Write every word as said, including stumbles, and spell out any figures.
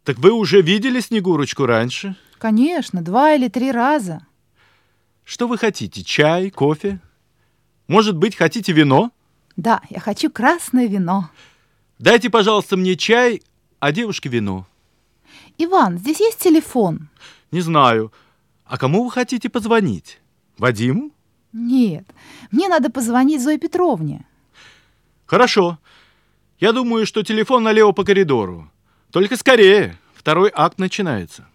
Так вы уже видели Снегурочку раньше? Конечно, два или три раза. Что вы хотите? Чай, кофе? Может быть, хотите вино? Да, я хочу красное вино. Дайте, пожалуйста, мне чай, а девушке вино. Иван, здесь есть телефон? Не знаю. А кому вы хотите позвонить? Вадиму? Нет, мне надо позвонить Зое Петровне. Хорошо. Я думаю, что телефон налево по коридору. Только скорее, второй акт начинается.